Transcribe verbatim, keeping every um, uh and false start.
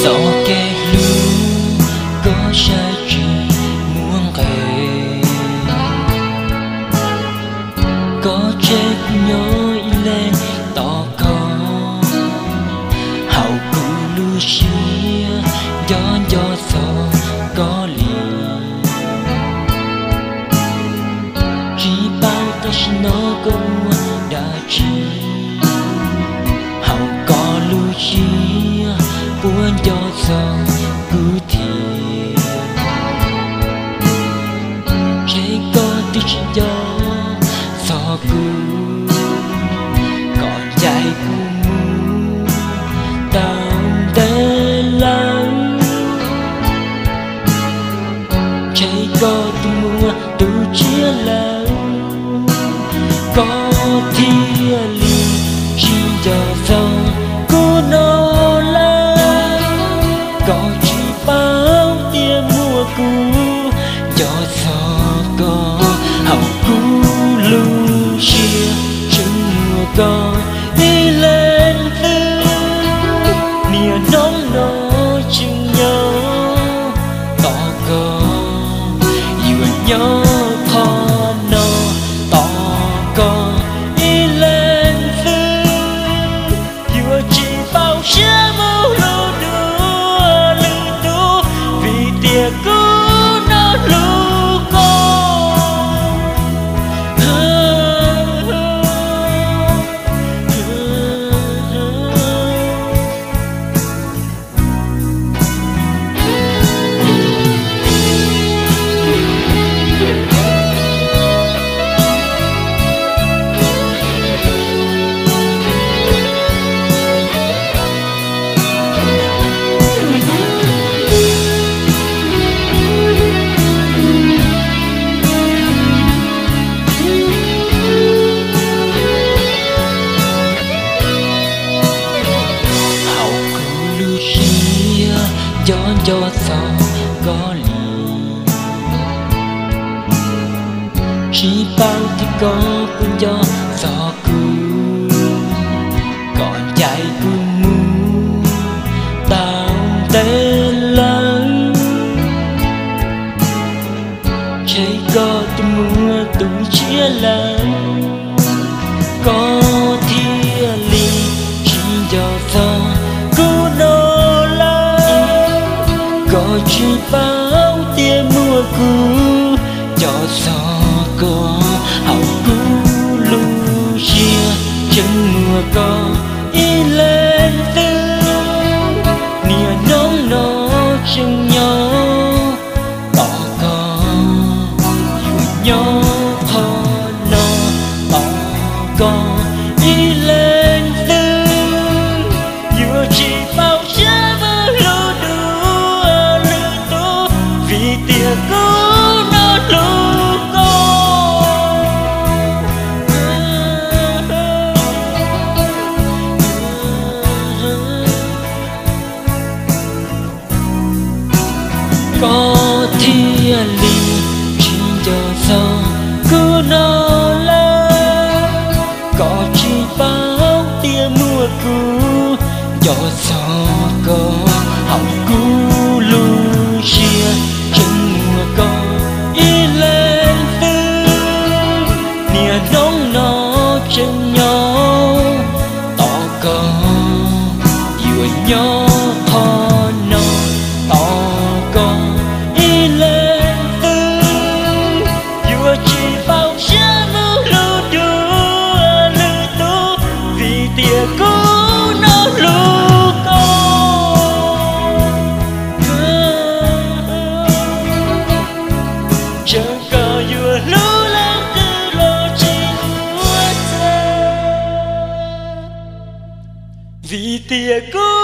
gió kẻ lưu có sai chỉ muốn kể có chết nhói lên tỏ có hậu cụ lưu xia gió gió gió có lì chỉ bao ta nó có đã chỉ hậu có lưu xia buồn gió gió cứ thiệt chỉ có tiếng gió gió cứ còn dài cu mu tao tê lắng chỉ có tiếng mưa từ chia lắng có thiên lý chỉ gió gió cô nó lắng có chỉ bao tia mùa cũ gió gió có hậu cũ lưu chia chừng mùa có đi lên tư nia nóng nó chừng nhớ tỏ có yêu nhớ khó nó tỏ có đi lên tư yêu chỉ bao chia màu lưu đua lưu tu vì tia cũ nó lưu có gió gió gió có lì chỉ bao thì có cuốn gió gió cứ còn chạy cứ mu tao tê lắng chỉ có tiếng mưa từ chia lắng có thiên lý chỉ gió gió cứ nó có chỉ bao tia mùa cũ cho gió có hậu cũ lưu chia chân mùa có đi lên tư nia nóng nó chừng nhỏ tỏ có yêu nhỏ khó nó tỏ có đi lên tư yêu chỉ bao chia tia cũ nó lưu có có thiên lý chỉ gió gió cứ nó lên có chỉ bao tia mùa cũ gió gió có hậu cũ lưu chia có đi lên tư nia nóng nó chân nhau tỏ có yêu nhau khó nó tỏ có đi lên tư yêu chỉ bao chia mưu lưu đua lưu tu vì tia cũ nó lưu có chẳng có yêu lưu lắm từ lo chỉ của ta vì tia cũ